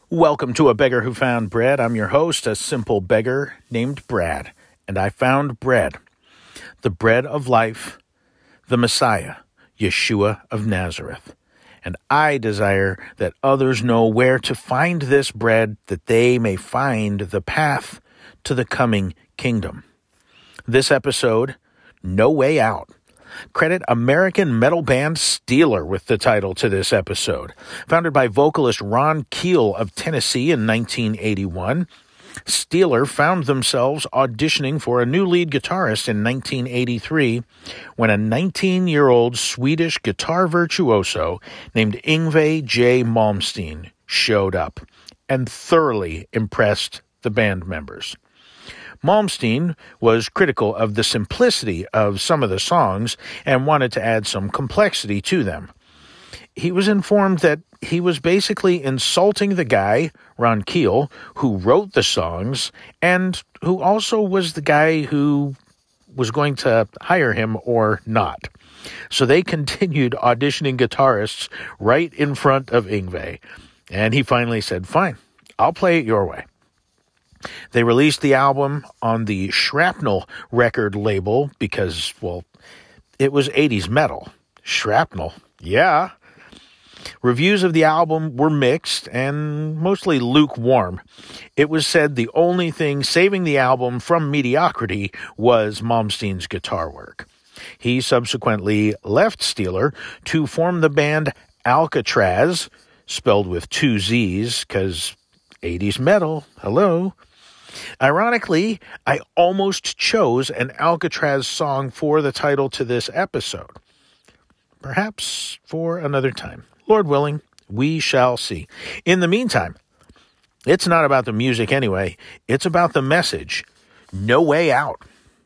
Welcome to A Beggar Who Found Bread. I'm your host, a simple beggar named Brad, and I found bread, the bread of life, the Messiah, Yeshua of Nazareth. And I desire that others know where to find this bread, that they may find the path to the coming kingdom. This episode, No Way Out. Credit American metal band Steeler with the title to this episode. Founded by vocalist Ron Keel of Tennessee in 1981, Steeler found themselves auditioning for a new lead guitarist in 1983 when a 19-year-old Swedish guitar virtuoso named Yngwie J. Malmsteen showed up and thoroughly impressed the band members. Malmsteen was critical of the simplicity of some of the songs and wanted to add some complexity to them. He was informed that he was basically insulting the guy, Ron Keel, who wrote the songs and who also was the guy who was going to hire him or not. So they continued auditioning guitarists right in front of Yngwie, and he finally said, "Fine, I'll play it your way." They released the album on the Shrapnel record label because, well, it was 80s metal. Shrapnel, yeah. Reviews of the album were mixed and mostly lukewarm. It was said the only thing saving the album from mediocrity was Malmsteen's guitar work. He subsequently left Steeler to form the band Alcatraz, spelled with two Z's, because 80s metal, hello. Ironically, I almost chose an Alcatraz song for the title to this episode. Perhaps for another time. Lord willing, we shall see. In the meantime, it's not about the music anyway. It's about the message. No way out.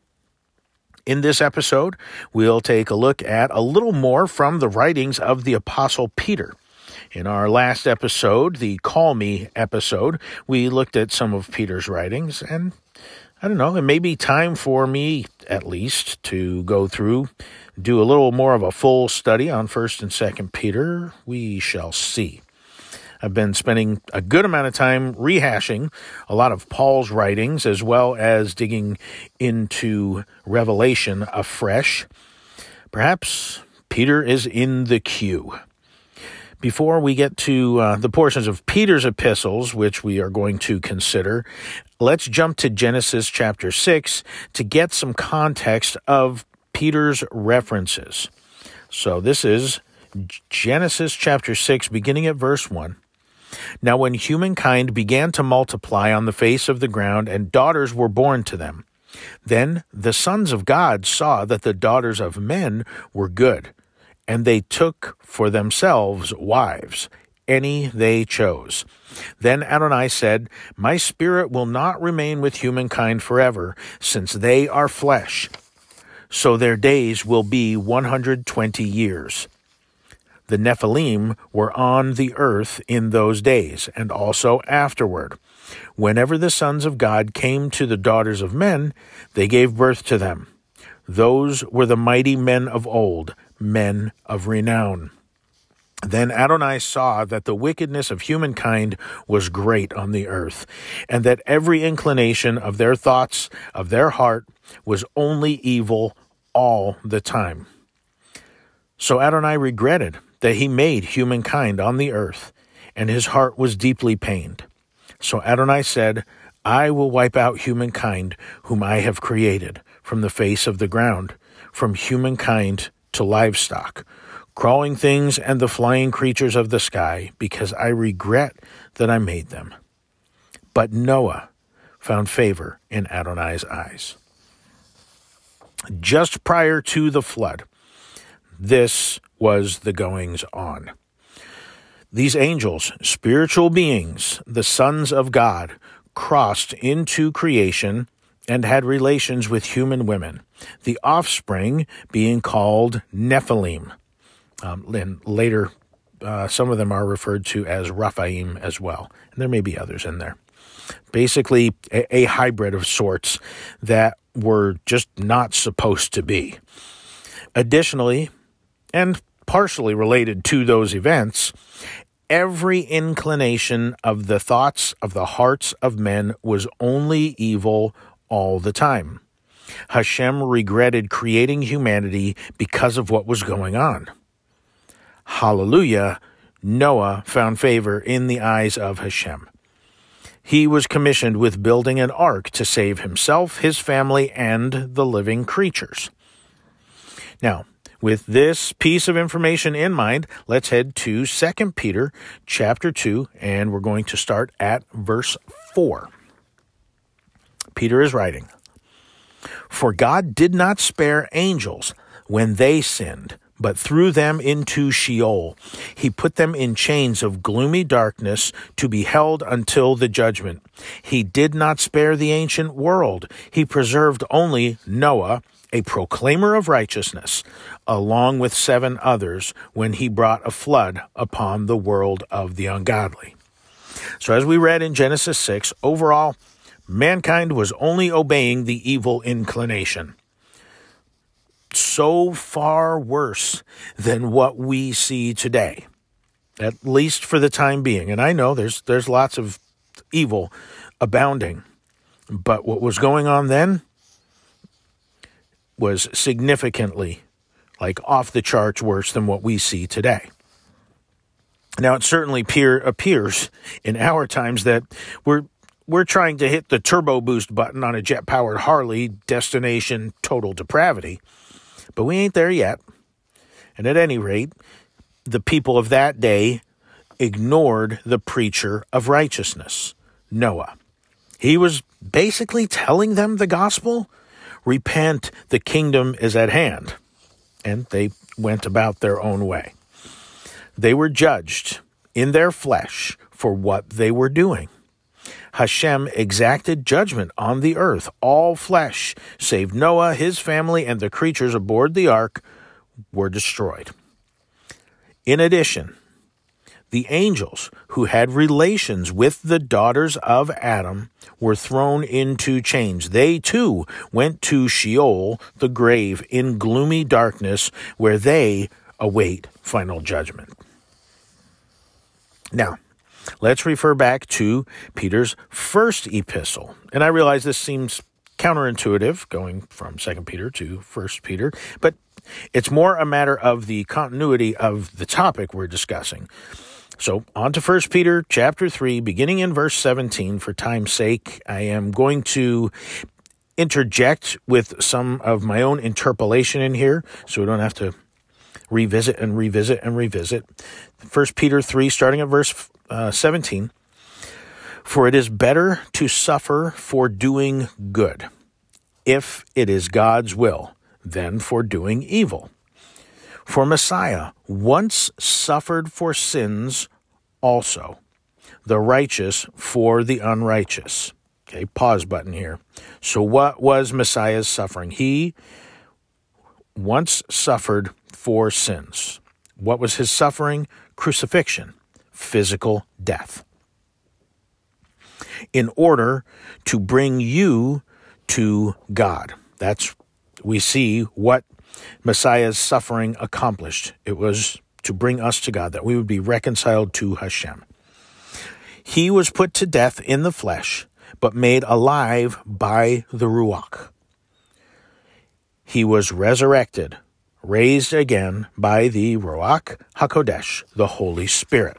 In this episode, we'll take a look at a little more from the writings of the Apostle Peter. In our last episode, the Call Me episode, we looked at some of Peter's writings, and I don't know, it may be time for me, at least, to go through, do a little more of a full study on 1st and 2nd Peter. We shall see. I've been spending a good amount of time rehashing a lot of Paul's writings, as well as digging into Revelation afresh. Perhaps Peter is in the queue. Before we get to the portions of Peter's epistles, which we are going to consider, let's jump to Genesis chapter 6 to get some context of Peter's references. So this is Genesis chapter 6, beginning at verse 1. Now when humankind began to multiply on the face of the ground, and daughters were born to them, then the sons of God saw that the daughters of men were good, and they took for themselves wives, any they chose. Then Adonai said, My spirit will not remain with humankind forever, since they are flesh. So their days will be 120 years. The Nephilim were on the earth in those days, and also afterward. Whenever the sons of God came to the daughters of men, they gave birth to them. Those were the mighty men of old, men of renown. Then Adonai saw that the wickedness of humankind was great on the earth, and that every inclination of their thoughts, of their heart, was only evil all the time. So Adonai regretted that he made humankind on the earth, and his heart was deeply pained. So Adonai said, I will wipe out humankind whom I have created from the face of the ground, from humankind to livestock, crawling things and the flying creatures of the sky, because I regret that I made them. But Noah found favor in Adonai's eyes. Just prior to the flood, this was the goings on. These angels, spiritual beings, the sons of God, crossed into creation and had relations with human women, the offspring being called Nephilim. And later, some of them are referred to as Rephaim as well, and there may be others in there. Basically, a hybrid of sorts that were just not supposed to be. Additionally, and partially related to those events, every inclination of the thoughts of the hearts of men was only evil all the time. Hashem regretted creating humanity because of what was going on. Hallelujah, Noah found favor in the eyes of Hashem. He was commissioned with building an ark to save himself, his family, and the living creatures. Now, with this piece of information in mind, let's head to 2 Peter chapter 2, and we're going to start at verse 4. Peter is writing, "For God did not spare angels when they sinned, but threw them into Sheol. He put them in chains of gloomy darkness to be held until the judgment. He did not spare the ancient world. He preserved only Noah, a proclaimer of righteousness, along with 7 others when he brought a flood upon the world of the ungodly." So as we read in Genesis 6, overall, mankind was only obeying the evil inclination. So far worse than what we see today, at least for the time being. And I know there's lots of evil abounding, but what was going on then was significantly, off the charts worse than what we see today. Now, it certainly appears in our times that we're trying to hit the turbo boost button on a jet-powered Harley, destination total depravity. But we ain't there yet. And at any rate, the people of that day ignored the preacher of righteousness, Noah. He was basically telling them the gospel. Repent, the kingdom is at hand. And they went about their own way. They were judged in their flesh for what they were doing. Hashem exacted judgment on the earth. All flesh, save Noah, his family, and the creatures aboard the ark, were destroyed. In addition, the angels who had relations with the daughters of Adam were thrown into chains. They too went to Sheol, the grave, in gloomy darkness, where they await final judgment. Now, let's refer back to Peter's first epistle. And I realize this seems counterintuitive, going from 2 Peter to 1 Peter, but it's more a matter of the continuity of the topic we're discussing. So on to 1 Peter chapter 3, beginning in verse 17. For time's sake, I am going to interject with some of my own interpolation in here, so we don't have to revisit and revisit and revisit. 1 Peter 3, starting at verse 17. For it is better to suffer for doing good, if it is God's will, than for doing evil. For Messiah once suffered for sins also, the righteous for the unrighteous. Okay, pause button here. So what was Messiah's suffering? He once suffered for sins. What was his suffering? Crucifixion, physical death. In order to bring you to God. We see what Messiah's suffering accomplished. It was to bring us to God, that we would be reconciled to Hashem. He was put to death in the flesh, but made alive by the Ruach. He was resurrected, raised again by the Ruach HaKodesh, the Holy Spirit.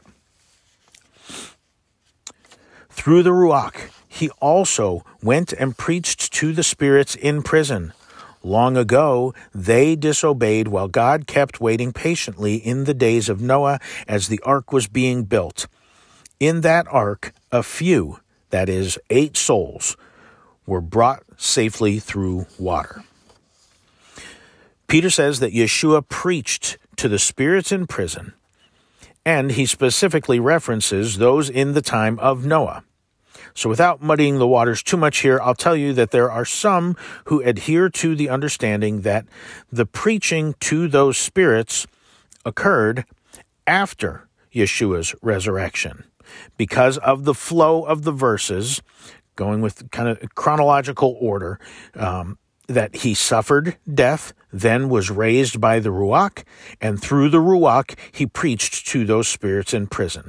Through the Ruach, he also went and preached to the spirits in prison. Long ago, they disobeyed while God kept waiting patiently in the days of Noah as the ark was being built. In that ark, a few, that is, 8 souls, were brought safely through water. Peter says that Yeshua preached to the spirits in prison, and he specifically references those in the time of Noah. So without muddying the waters too much here, I'll tell you that there are some who adhere to the understanding that the preaching to those spirits occurred after Yeshua's resurrection. Because of the flow of the verses, going with kind of chronological order, that he suffered death, then was raised by the Ruach, and through the Ruach, he preached to those spirits in prison.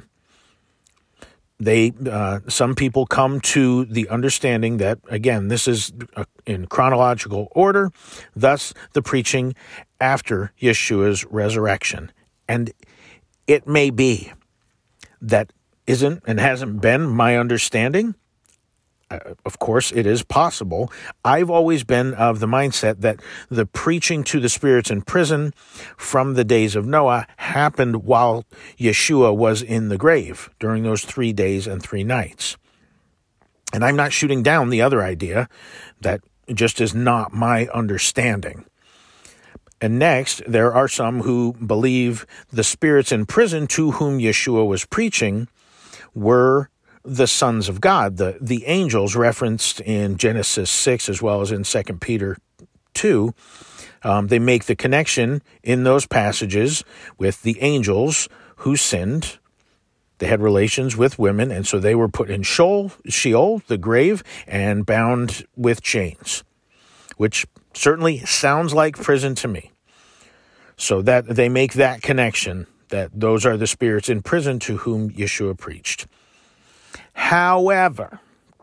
Some people come to the understanding that, again, this is in chronological order, thus the preaching after Yeshua's resurrection. And it may be that isn't and hasn't been my understanding. Of course, it is possible. I've always been of the mindset that the preaching to the spirits in prison from the days of Noah happened while Yeshua was in the grave during those 3 days and 3 nights. And I'm not shooting down the other idea. That just is not my understanding. And next, there are some who believe the spirits in prison to whom Yeshua was preaching were the sons of God, the angels referenced in Genesis 6 as well as in 2 Peter 2. They make the connection in those passages with the angels who sinned. They had relations with women, and so they were put in Sheol, the grave, and bound with chains, which certainly sounds like prison to me. So that they make that connection, that those are the spirits in prison to whom Yeshua preached. However,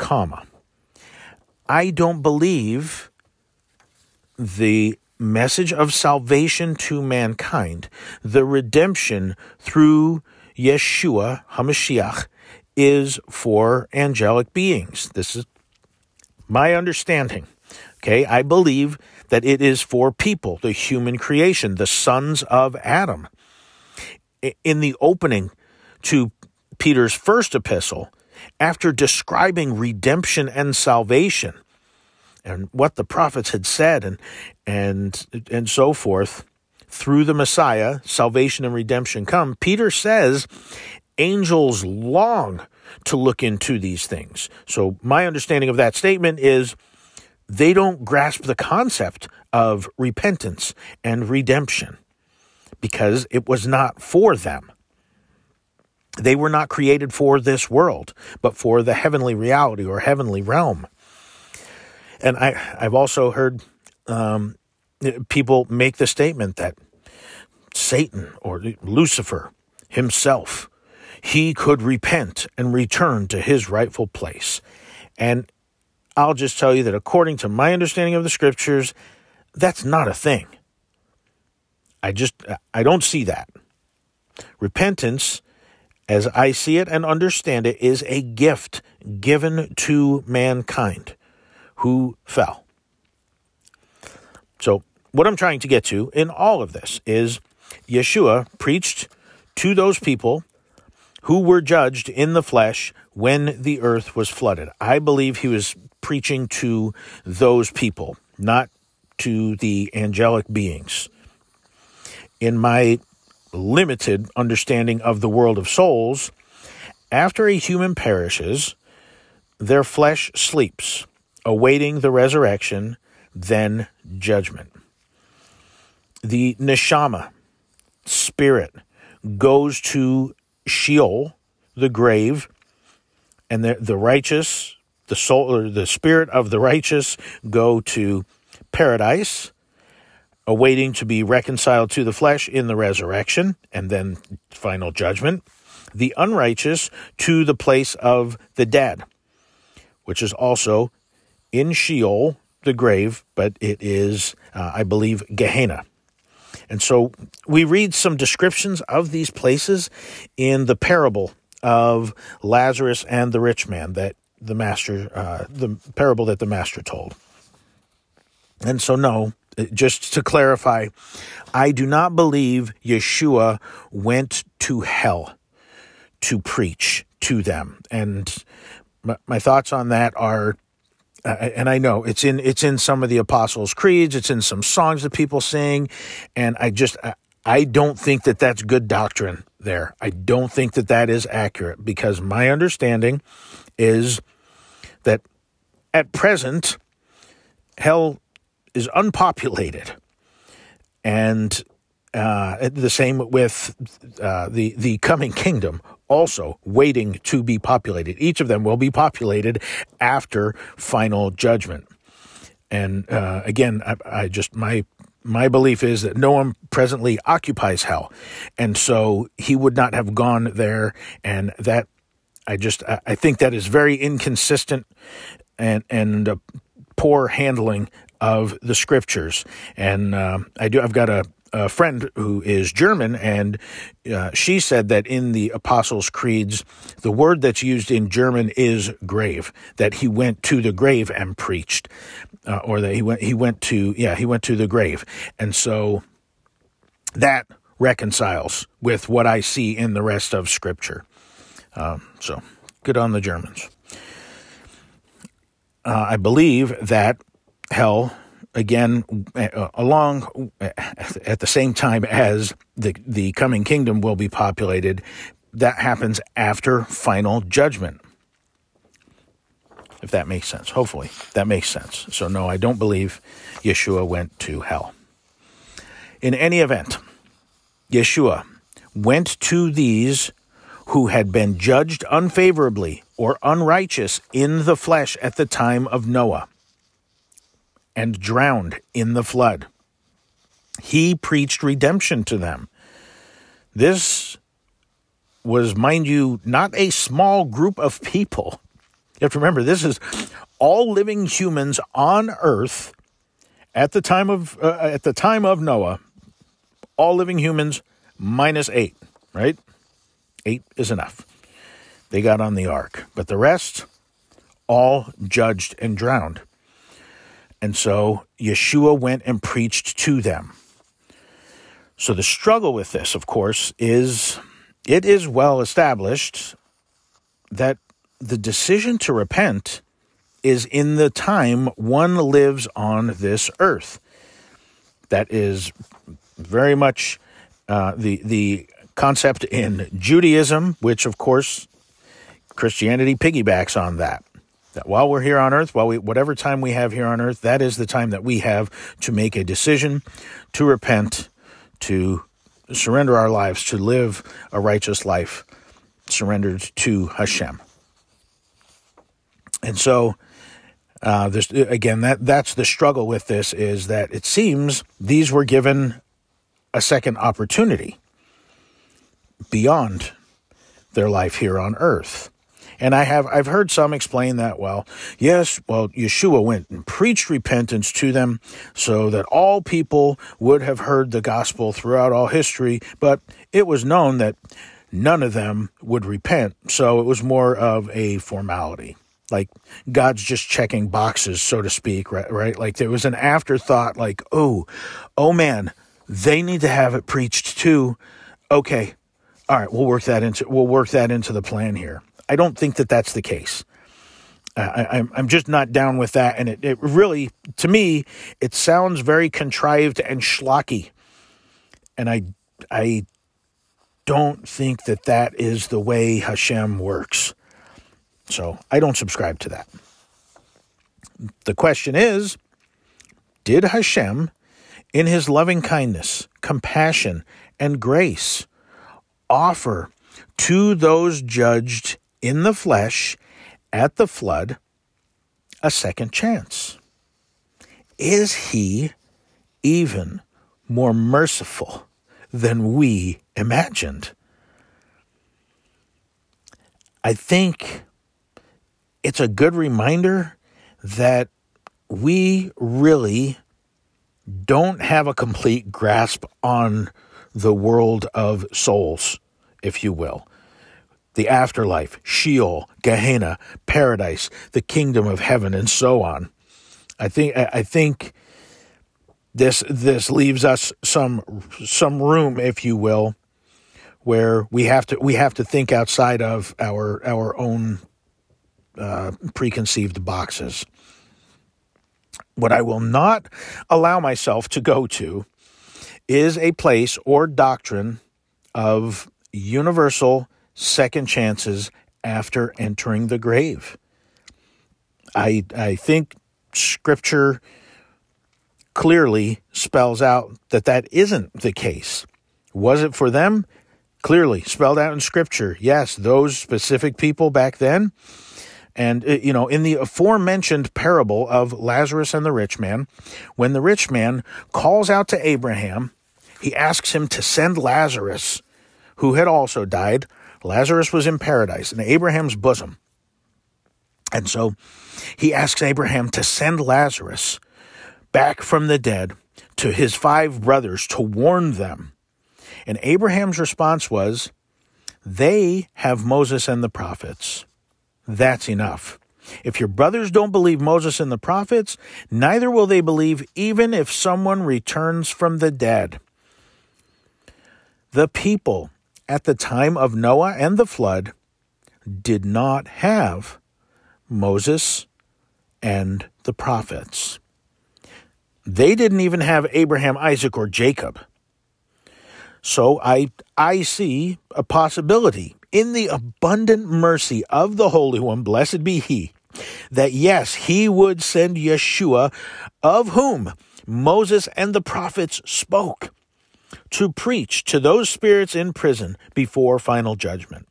I don't believe the message of salvation to mankind, the redemption through Yeshua HaMashiach, is for angelic beings. This is my understanding. Okay, I believe that it is for people, the human creation, the sons of Adam. In the opening to Peter's first epistle, after describing redemption and salvation and what the prophets had said and so forth, through the Messiah, salvation and redemption come, Peter says angels long to look into these things. So my understanding of that statement is they don't grasp the concept of repentance and redemption because it was not for them. They were not created for this world, but for the heavenly reality or heavenly realm. And I've also heard people make the statement that Satan or Lucifer himself, he could repent and return to his rightful place. And I'll just tell you that according to my understanding of the scriptures, that's not a thing. I don't see that. Repentance, as I see it and understand it, is a gift given to mankind who fell. So what I'm trying to get to in all of this is Yeshua preached to those people who were judged in the flesh when the earth was flooded. I believe he was preaching to those people, not to the angelic beings. In my limited understanding of the world of souls, after a human perishes, their flesh sleeps, awaiting the resurrection, then judgment. The neshama, spirit, goes to Sheol, the grave, and the righteous, the soul, or the spirit of the righteous, go to paradise, awaiting to be reconciled to the flesh in the resurrection, and then final judgment. The unrighteous to the place of the dead, which is also in Sheol, the grave, but it is, I believe, Gehenna. And so we read some descriptions of these places in the parable of Lazarus and the rich man that the parable that the master told. And so no, just to clarify, I do not believe Yeshua went to hell to preach to them. And my thoughts on that are, and I know it's in some of the Apostles' Creeds, it's in some songs that people sing, and I don't think that that's good doctrine there. I don't think that that is accurate, because my understanding is that at present, hell is unpopulated. And the same with the coming kingdom, also waiting to be populated. Each of them will be populated after final judgment. And again, I just my belief is that no one presently occupies hell, and so he would not have gone there. And that I think that is very inconsistent and poor handling of the scriptures. And I've got a friend who is German, and she said that in the Apostles' Creeds, the word that's used in German is grave, that he went to the grave and preached, or that he went to the grave. And so that reconciles with what I see in the rest of Scripture. So good on the Germans. I believe that hell, again, along at the same time as the coming kingdom will be populated, that happens after final judgment. If that makes sense. Hopefully that makes sense. So no, I don't believe Yeshua went to hell. In any event, Yeshua went to these who had been judged unfavorably or unrighteous in the flesh at the time of Noah, and drowned in the flood. He preached redemption to them. This was, mind you, not a small group of people. You have to remember, this is all living humans on earth at the time of Noah. All living humans minus 8, right? 8 is enough. They got on the ark, but the rest all judged and drowned. And so Yeshua went and preached to them. So the struggle with this, of course, is it is well established that the decision to repent is in the time one lives on this earth. That is very much the concept in Judaism, which, of course, Christianity piggybacks on that. That while we're here on earth, whatever time we have here on earth, that is the time that we have to make a decision, to repent, to surrender our lives, to live a righteous life surrendered to Hashem. And so, that's the struggle with this, is that it seems these were given a second opportunity beyond their life here on earth. And I've heard some explain that, Yeshua went and preached repentance to them so that all people would have heard the gospel throughout all history, but it was known that none of them would repent, so it was more of a formality. Like God's just checking boxes, so to speak, right? Like there was an afterthought, like, oh man, they need to have it preached too. Okay, all right, we'll work that into the plan here. I don't think that that's the case. I'm just not down with that, and it really, to me, it sounds very contrived and schlocky, and I don't think that is the way Hashem works. So I don't subscribe to that. The question is, did Hashem, in his loving kindness, compassion, and grace, offer to those judged in the flesh at the flood a second chance? Is he even more merciful than we imagined? I think it's a good reminder that we really don't have a complete grasp on the world of souls, if you will. The afterlife, Sheol, Gehenna, paradise, the kingdom of heaven, and so on. I think this leaves us some room, if you will, where we have to think outside of our own preconceived boxes. What I will not allow myself to go to is a place or doctrine of universal second chances after entering the grave. I think Scripture clearly spells out that isn't the case. Was it for them? Clearly spelled out in Scripture. Yes, those specific people back then, And, in the aforementioned parable of Lazarus and the rich man, when the rich man calls out to Abraham, he asks him to send Lazarus, who had also died. Lazarus was in paradise, in Abraham's bosom. And so he asks Abraham to send Lazarus back from the dead to his 5 brothers to warn them. And Abraham's response was, they have Moses and the prophets. That's enough. If your brothers don't believe Moses and the prophets, neither will they believe even if someone returns from the dead. The people at the time of Noah and the flood did not have Moses and the prophets. They didn't even have Abraham, Isaac, or Jacob. So I see a possibility in the abundant mercy of the Holy One, blessed be He, that yes, He would send Yeshua, of whom Moses and the prophets spoke, to preach to those spirits in prison before final judgment.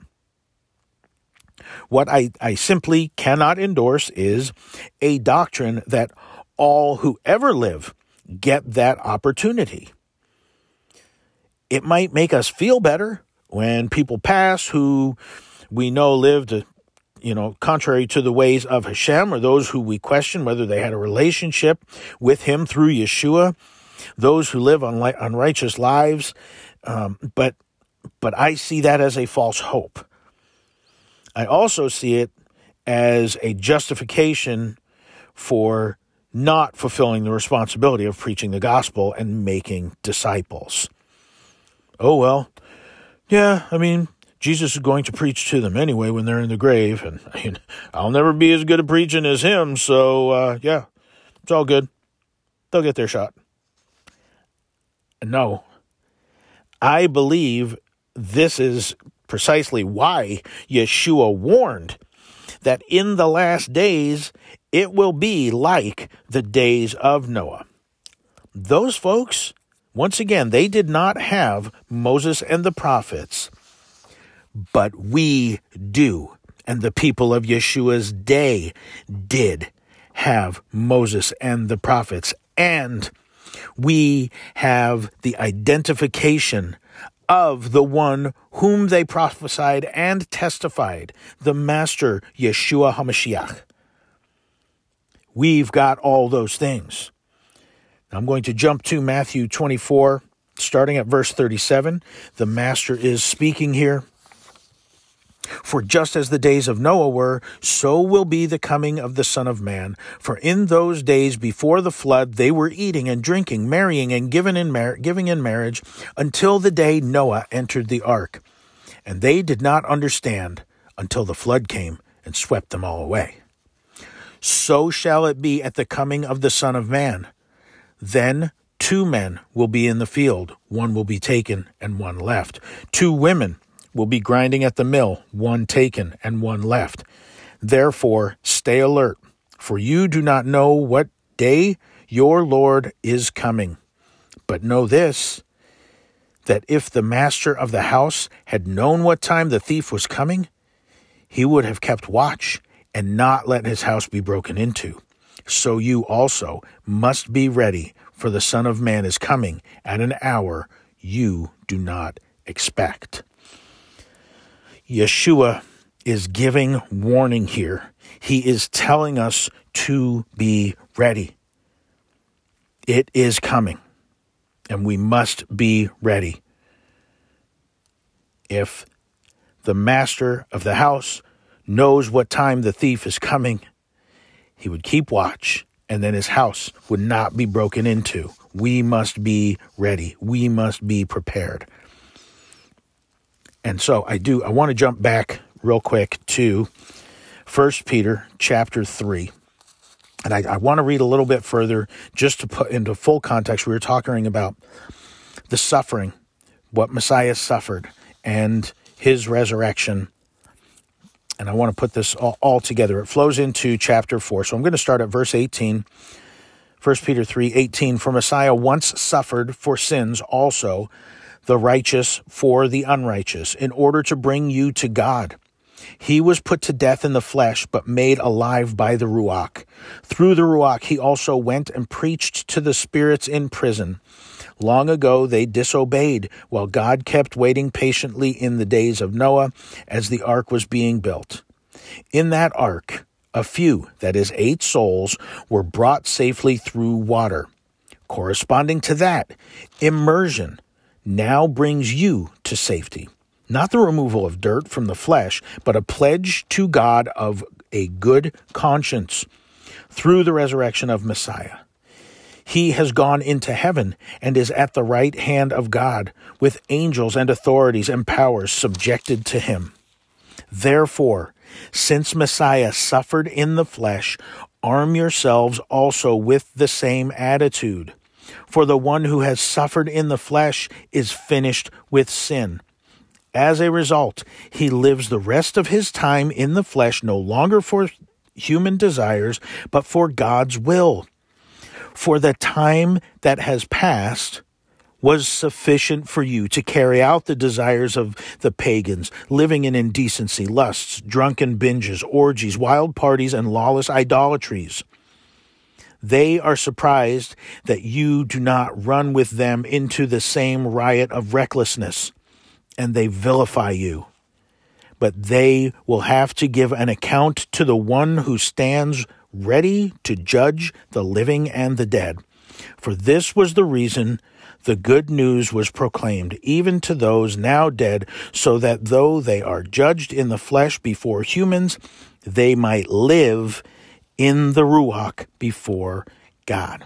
What I simply cannot endorse is a doctrine that all who ever live get that opportunity. It might make us feel better when people pass who we know lived, contrary to the ways of Hashem, or those who we question whether they had a relationship with Him through Yeshua, those who live unrighteous lives. But I see that as a false hope. I also see it as a justification for not fulfilling the responsibility of preaching the gospel and making disciples. Oh, well, yeah, Jesus is going to preach to them anyway when they're in the grave, and I'll never be as good at preaching as him, so, yeah, it's all good. They'll get their shot. No, I believe this is precisely why Yeshua warned that in the last days it will be like the days of Noah. Those folks, once again, they did not have Moses and the prophets, but we do. And the people of Yeshua's day did have Moses and the prophets. And we have the identification of the one whom they prophesied and testified, the Master Yeshua HaMashiach. We've got all those things. I'm going to jump to Matthew 24, starting at verse 37. The Master is speaking here. For just as the days of Noah were, so will be the coming of the Son of Man. For in those days before the flood, they were eating and drinking, marrying and giving in marriage, until the day Noah entered the ark. And they did not understand until the flood came and swept them all away. So shall it be at the coming of the Son of Man. Then 2 men will be in the field, one will be taken and one left. 2 women will be grinding at the mill, one taken and one left. Therefore, stay alert, for you do not know what day your Lord is coming. But know this, that if the master of the house had known what time the thief was coming, he would have kept watch and not let his house be broken into. So you also must be ready, for the Son of Man is coming at an hour you do not expect. Yeshua is giving warning here. He is telling us to be ready. It is coming, and we must be ready. If the master of the house knows what time the thief is coming, he would keep watch, and then his house would not be broken into. We must be ready. We must be prepared. And so I want to jump back real quick to 1 Peter chapter 3. And I want to read a little bit further just to put into full context. We were talking about the suffering, what Messiah suffered, and his resurrection. And I want to put this all together. It flows into chapter 4. So I'm going to start at verse 18. 1 Peter 3:18. For Messiah once suffered for sins also, the righteous for the unrighteous, in order to bring you to God. He was put to death in the flesh, but made alive by the Ruach. Through the Ruach, he also went and preached to the spirits in prison. Long ago, they disobeyed, while God kept waiting patiently in the days of Noah as the ark was being built. In that ark, a few, that is 8 souls, were brought safely through water. Corresponding to that, immersion now brings you to safety. Not the removal of dirt from the flesh, but a pledge to God of a good conscience through the resurrection of Messiah. He has gone into heaven and is at the right hand of God, with angels and authorities and powers subjected to him. Therefore, since Messiah suffered in the flesh, arm yourselves also with the same attitude. For the one who has suffered in the flesh is finished with sin. As a result, he lives the rest of his time in the flesh no longer for human desires, but for God's will. For the time that has passed was sufficient for you to carry out the desires of the pagans, living in indecency, lusts, drunken binges, orgies, wild parties, and lawless idolatries. They are surprised that you do not run with them into the same riot of recklessness, and they vilify you. But they will have to give an account to the one who stands ready to judge the living and the dead. For this was the reason the good news was proclaimed, even to those now dead, so that though they are judged in the flesh before humans, they might live in the Ruach before God.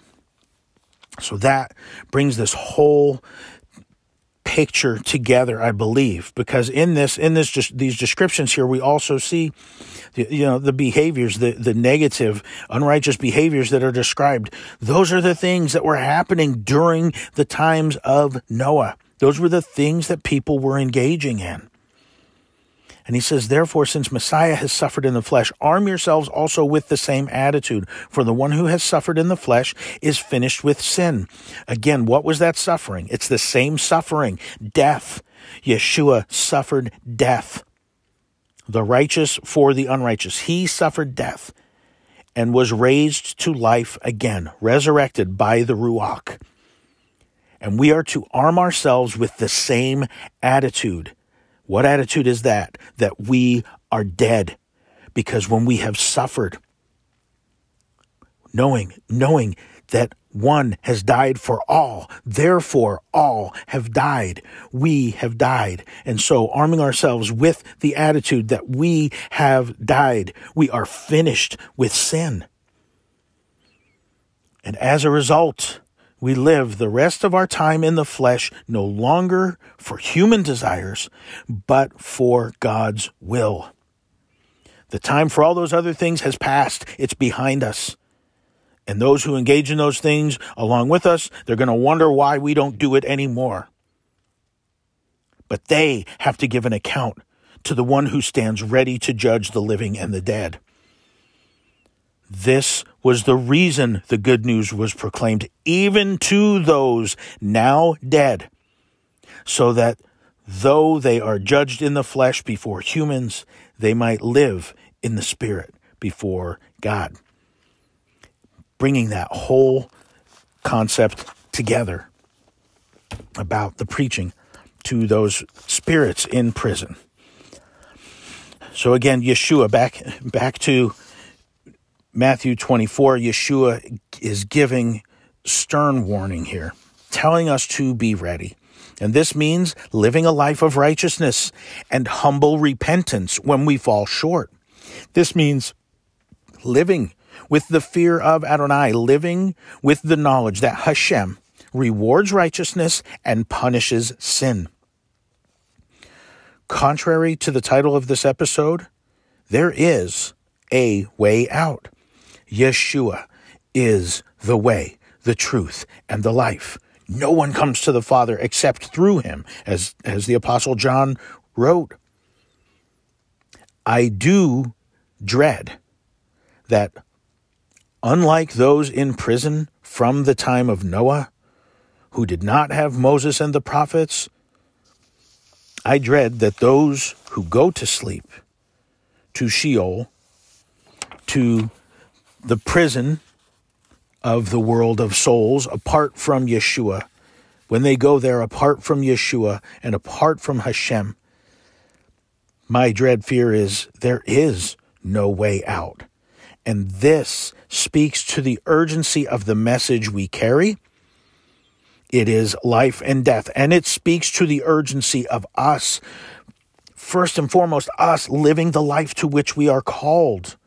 So that brings this whole picture together, I believe, because in these descriptions here, we also see the behaviors, the negative, unrighteous behaviors that are described. Those are the things that were happening during the times of Noah. Those were the things that people were engaging in. And he says, therefore, since Messiah has suffered in the flesh, arm yourselves also with the same attitude. For the one who has suffered in the flesh is finished with sin. Again, what was that suffering? It's the same suffering, death. Yeshua suffered death. The righteous for the unrighteous. He suffered death and was raised to life again, resurrected by the Ruach. And we are to arm ourselves with the same attitude. What attitude is that? That we are dead. Because when we have suffered, knowing that one has died for all, therefore all have died. We have died. And so arming ourselves with the attitude that we have died, we are finished with sin. And as a result, we live the rest of our time in the flesh, no longer for human desires, but for God's will. The time for all those other things has passed. It's behind us. And those who engage in those things along with us, they're going to wonder why we don't do it anymore. But they have to give an account to the one who stands ready to judge the living and the dead. This was the reason the good news was proclaimed even to those now dead, so that though they are judged in the flesh before humans, they might live in the spirit before God. Bringing that whole concept together about the preaching to those spirits in prison. So again, Yeshua, back to Matthew 24, Yeshua is giving stern warning here, telling us to be ready. And this means living a life of righteousness and humble repentance when we fall short. This means living with the fear of Adonai, living with the knowledge that Hashem rewards righteousness and punishes sin. Contrary to the title of this episode, there is a way out. Yeshua is the way, the truth, and the life. No one comes to the Father except through him, as the Apostle John wrote. I do dread that, unlike those in prison from the time of Noah, who did not have Moses and the prophets, I dread that those who go to sleep to Sheol, to the prison of the world of souls, apart from Yeshua. When they go there apart from Yeshua and apart from Hashem, my dread fear is there is no way out. And this speaks to the urgency of the message we carry. It is life and death. And it speaks to the urgency of us, first and foremost, us living the life to which we are called.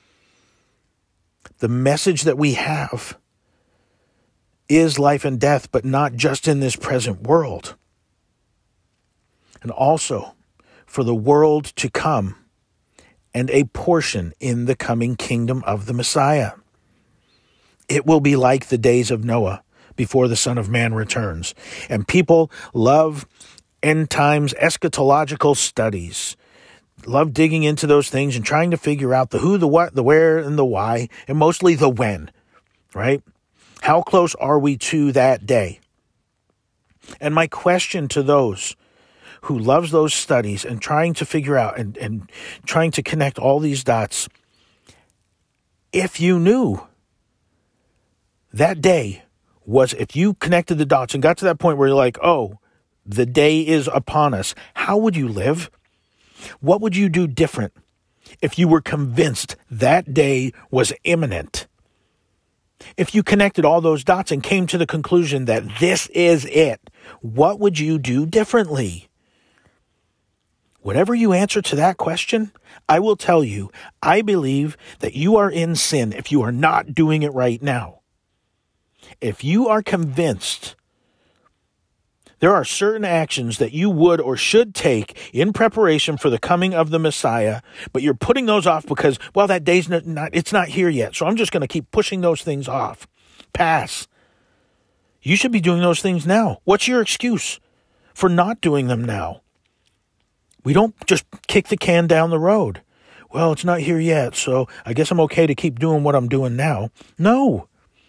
The message that we have is life and death, but not just in this present world. And also for the world to come and a portion in the coming kingdom of the Messiah. It will be like the days of Noah before the Son of Man returns. And people love end times eschatological studies, love digging into those things and trying to figure out the who, the what, the where, and the why, and mostly the when, right? How close are we to that day? And my question to those who loves those studies and trying to figure out and trying to connect all these dots, if you knew that day was, if you connected the dots and got to that point where you're like, oh, the day is upon us, how would you live? What would you do different if you were convinced that day was imminent? If you connected all those dots and came to the conclusion that this is it, what would you do differently? Whatever you answer to that question, I will tell you, I believe that you are in sin if you are not doing it right now. If you are convinced there are certain actions that you would or should take in preparation for the coming of the Messiah, but you're putting those off because, well, that day's it's not here yet, so I'm just going to keep pushing those things off. Pass. You should be doing those things now. What's your excuse for not doing them now? We don't just kick the can down the road. Well, it's not here yet, so I guess I'm okay to keep doing what I'm doing now. No.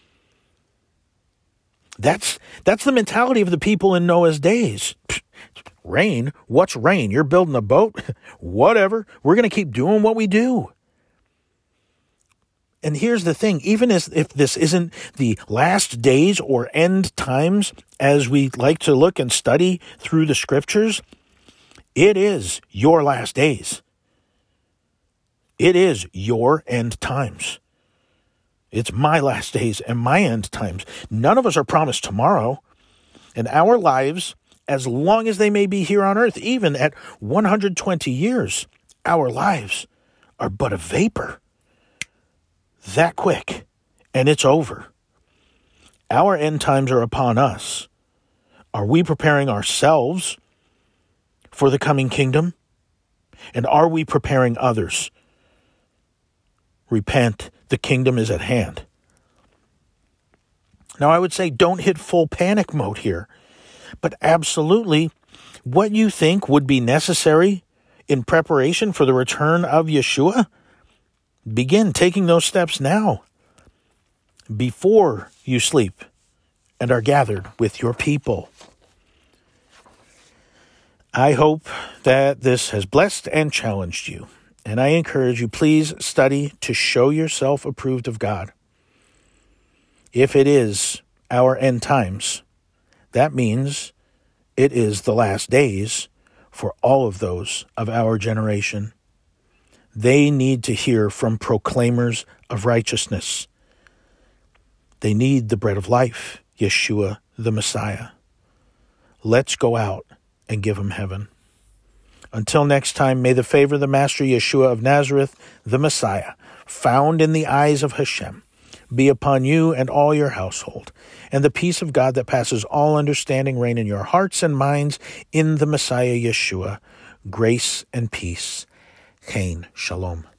That's the mentality of the people in Noah's days. Rain? What's rain? You're building a boat? Whatever. We're going to keep doing what we do. And here's the thing. Even if this isn't the last days or end times, as we like to look and study through the scriptures, it is your last days. It is your end times. It's my last days and my end times. None of us are promised tomorrow. And our lives, as long as they may be here on earth, even at 120 years, our lives are but a vapor. That quick. And it's over. Our end times are upon us. Are we preparing ourselves for the coming kingdom? And are we preparing others? Repent, the kingdom is at hand. Now, I would say don't hit full panic mode here, but absolutely what you think would be necessary in preparation for the return of Yeshua, begin taking those steps now, before you sleep and are gathered with your people. I hope that this has blessed and challenged you. And I encourage you, please study to show yourself approved of God. If it is our end times, that means it is the last days for all of those of our generation. They need to hear from proclaimers of righteousness. They need the bread of life, Yeshua the Messiah. Let's go out and give them heaven. Until next time, may the favor of the Master Yeshua of Nazareth, the Messiah, found in the eyes of Hashem, be upon you and all your household, and the peace of God that passes all understanding reign in your hearts and minds in the Messiah Yeshua. Grace and peace. Chain Shalom.